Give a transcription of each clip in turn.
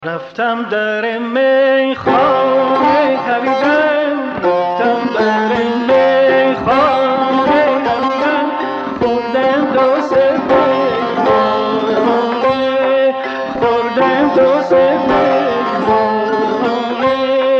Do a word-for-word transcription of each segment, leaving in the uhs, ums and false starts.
رفتم در میخانه طبیبم، رفتم در میخانه طبیبم، خوردم دو سه پیمانه، خوردم دو سه پیمانه.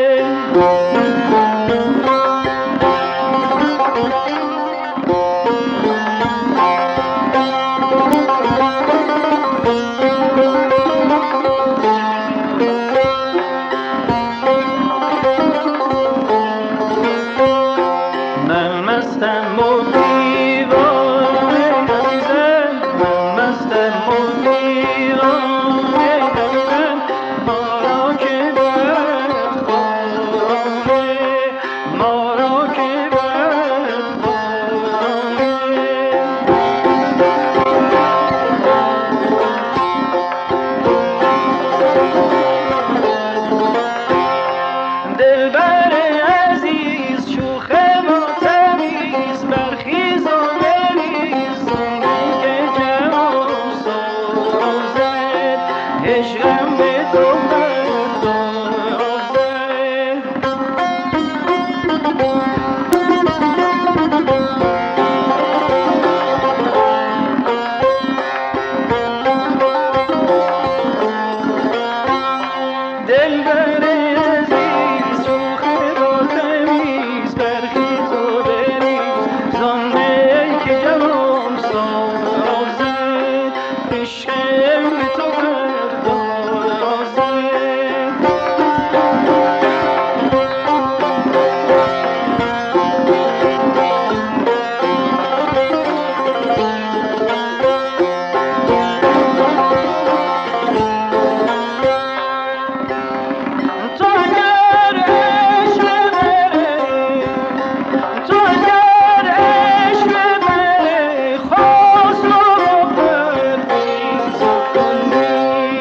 من مستم و دیوانه عزیزم، من مستم و دیوانه عزیزم، ما را که برد خانه، ما را که برد خانه. دلبر عزیز شوخ ما تمیز، برخیز و بریز زانی که جوان سازد، عشقم به تو پردازد. دلبر عزیز شوخ ما تمیز، برخیز و بریز زانی که جوان سازد، عشقم به تو پردازد. تو اگر عشق ببری، تو اگر عشق ببری، خواست رو پرهیز کنی.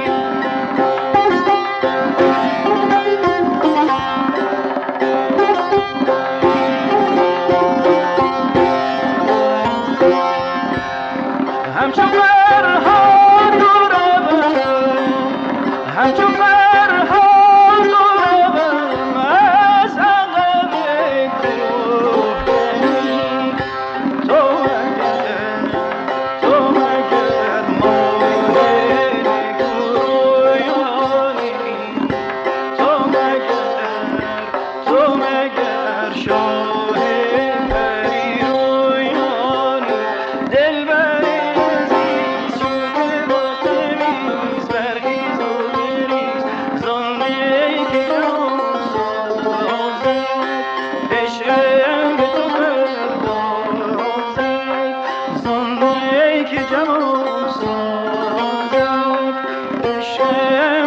همچون فرهاد رو روم، همچون فرهاد رو روم از عقب کوهکنی. تو اگر تو اگر ماه نکویانی، تو مگر تو مگر شاه پریرویانی. دلبر عزیز شوخ با تمیز، برخیز و بریز زانی که جوان سازد، عشقم به تو پردازد، زانی که جوان سازد، عشقم